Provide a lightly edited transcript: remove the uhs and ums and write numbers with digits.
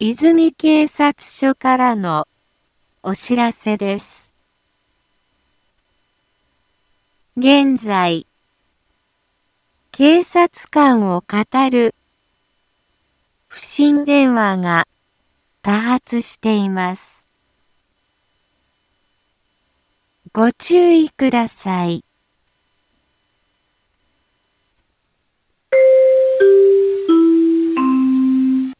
泉警察署からのお知らせです。現在、警察官を語る不審電話が多発しています。ご注意ください。